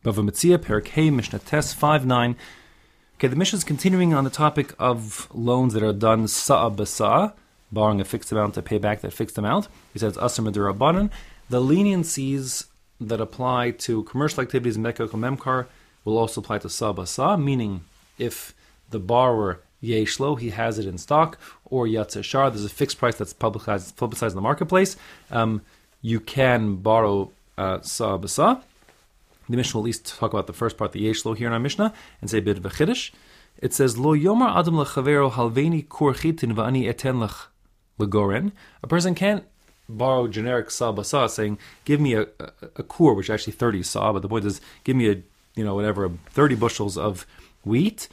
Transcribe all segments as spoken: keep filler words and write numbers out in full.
Bava Metzia, Perek Hey, Mishnah Tes five nine. Okay, the Mishnah is continuing on the topic of loans that are done sa'a b'sa'a, borrowing a fixed amount to pay back that fixed amount. He says, Asr Madurabanan. The leniencies that apply to commercial activities in Mekach Memkar will also apply to sa'a b'sa'a, meaning if the borrower Yeshlo, he has it in stock, or Yatze Shar, there's a fixed price that's publicized, publicized in the marketplace, um, you can borrow uh, sa'a b'sa'a. The Mishnah will at least talk about the first part, the Yeshlo here in our Mishnah, and say a bit of a chiddush. It says, Lo yomar adam lechavero halveni kur chitin va'ani eten lech legoren. A person can't borrow generic sa basa, saying, give me a, a, a kur, which is actually thirty sa, but the point is, give me a, you know, whatever, thirty bushels of wheat,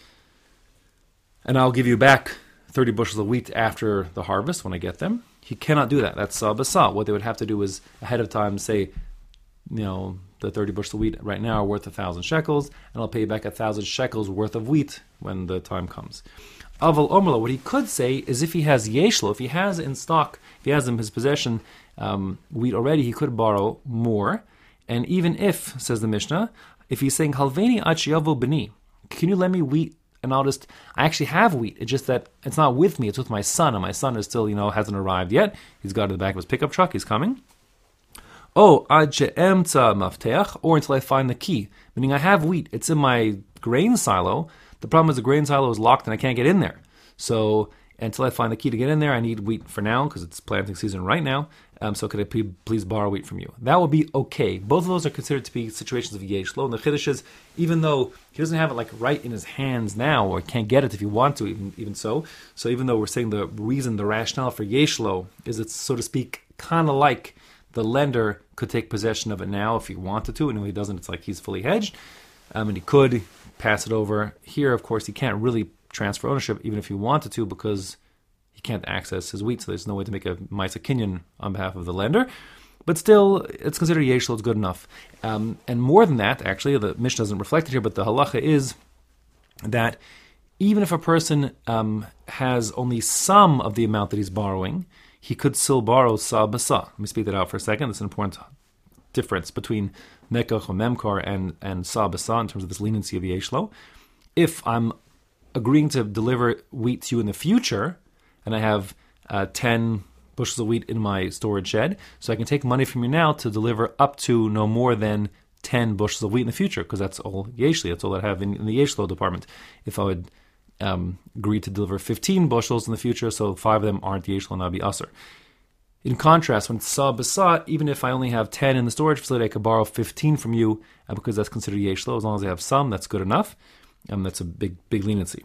and I'll give you back thirty bushels of wheat after the harvest when I get them. He cannot do that. That's sa basa. What they would have to do is ahead of time say, you know, the thirty bushels of wheat right now are worth a thousand shekels, and I'll pay you back a thousand shekels worth of wheat when the time comes. Aval Omrla, what he could say is if he has yeshlo, if he has in stock, if he has in his possession um, wheat already, he could borrow more. And even if, says the Mishnah, if he's saying halveni achiyavo b'ni, can you lend me wheat? And I'll just, I actually have wheat. It's just that it's not with me, it's with my son, and my son is still, you know, hasn't arrived yet. He's got it in the back of his pickup truck, he's coming. Oh, ad she'emtza mafteach, or until I find the key. Meaning I have wheat, it's in my grain silo. The problem is the grain silo is locked and I can't get in there. So until I find the key to get in there, I need wheat for now because it's planting season right now. Um, so could I please, please borrow wheat from you? That would be okay. Both of those are considered to be situations of yeshlo. And the chiddush is, even though he doesn't have it like right in his hands now, or can't get it if he wants to, even even so. So even though we're saying the reason, the rationale for yeshlo is it's, so to speak, kind of like the lender could take possession of it now if he wanted to, and if he doesn't, it's like he's fully hedged, um, and he could pass it over. Here, of course, he can't really transfer ownership, even if he wanted to, because he can't access his wheat, so there's no way to make a Maisa Kinyan on behalf of the lender. But still, it's considered yeshlo, it's good enough. Um, and more than that, actually, the Mishnah doesn't reflect it here, but the halacha is that even if a person um, has only some of the amount that he's borrowing, he could still borrow sa b'sa. Let me speak that out for a second. It's an important difference between mekach or memkar and, and sa b'sa in terms of this leniency of yeshlo. If I'm agreeing to deliver wheat to you in the future, and I have uh, ten bushels of wheat in my storage shed, so I can take money from you now to deliver up to no more than ten bushels of wheat in the future, because that's all yeshli, that's all I have in, in the yeshlo department. If I would Um, agreed to deliver fifteen bushels in the future, so five of them aren't yeshlo and I'll be usher. In contrast, when it's sa b'sa, even if I only have ten in the storage facility, I could borrow fifteen from you, uh, because that's considered yeshlo. As long as I have some, that's good enough. Um, that's a big, big leniency.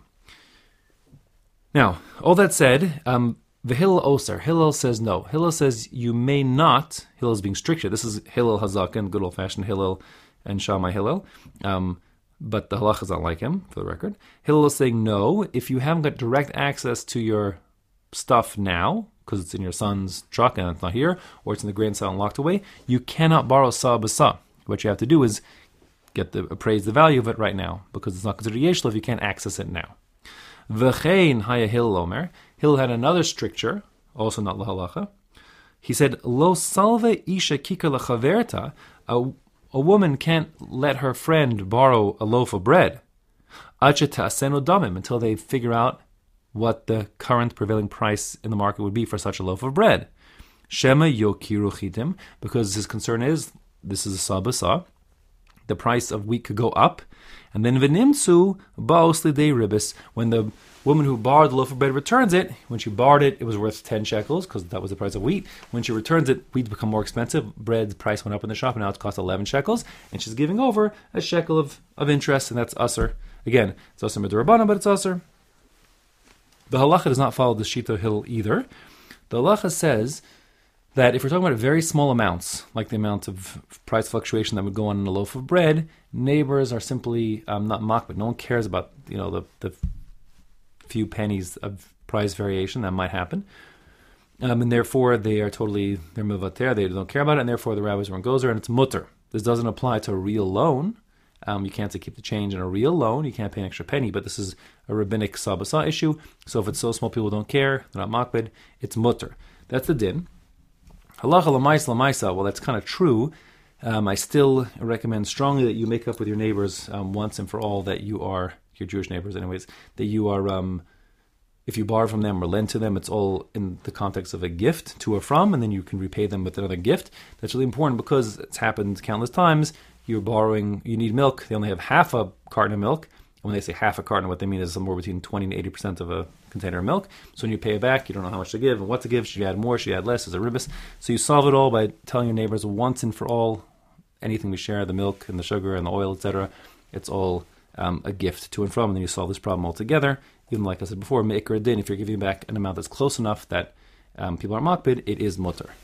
Now, all that said, um, the Hillel Oser, Hillel says no. Hillel says you may not, Hillel is being stricter. This is Hillel Hazakan, good old-fashioned Hillel and Shammai Hillel. Um, But the halacha is not like him, for the record. Hillel is saying, no, if you haven't got direct access to your stuff now, because it's in your son's truck and it's not here, or it's in the grain silo and locked away, you cannot borrow sa b'sa. What you have to do is get the appraise the value of it right now, because it's not considered yeshlo if you can't access it now. V'chein haya Hillel omer. Hillel had another stricture, also not la halacha. He said, lo salve isha kika lachaverta, a A woman can't let her friend borrow a loaf of bread until they figure out what the current prevailing price in the market would be for such a loaf of bread. Shema yokiru chitim, because his concern is, this is a sa b'sa, the price of wheat could go up, and then v'nimtzu baos lidei ribis, when the woman who borrowed the loaf of bread returns it, when she borrowed it, it was worth ten shekels, because that was the price of wheat. When she returns it, wheat become more expensive. Bread's price went up in the shop, and now it costs eleven shekels, and she's giving over a shekel of, of interest, and that's usser. Again, it's usser midrabanan, but it's usser. The halacha does not follow the Shita Hill either. The halacha says that if we're talking about very small amounts, like the amount of price fluctuation that would go on in a loaf of bread, neighbors are simply um, not mocked, but no one cares about, you know, the, the few pennies of price variation that might happen. Um, and therefore, they are totally, they're mevater, they don't care about it, and therefore the rabbis run gozer, and it's mutter. This doesn't apply to a real loan. Um, you can't say keep the change in a real loan, you can't pay an extra penny, but this is a rabbinic sabasa issue, so if it's so small people don't care, they're not makbid, it's mutter. That's the din. Halacha l'maisa l'maisa, well that's kind of true. Um, I still recommend strongly that you make up with your neighbors um, once and for all that you are, your Jewish neighbors anyways, that you are, um, if you borrow from them or lend to them, it's all in the context of a gift to or from, and then you can repay them with another gift. That's really important because it's happened countless times. You're borrowing, you need milk, they only have half a carton of milk. And when they say half a carton, what they mean is somewhere between twenty and eighty percent of a container of milk. So when you pay it back, you don't know how much to give and what to give. Should you add more? Should you add less? Is it ribis? So you solve it all by telling your neighbors once and for all, anything we share, the milk and the sugar and the oil, et cetera, it's all um, a gift to and from, and then you solve this problem altogether. Even like I said before, me'ikar din, if you're giving back an amount that's close enough that um, people aren't makbid, it is mutter.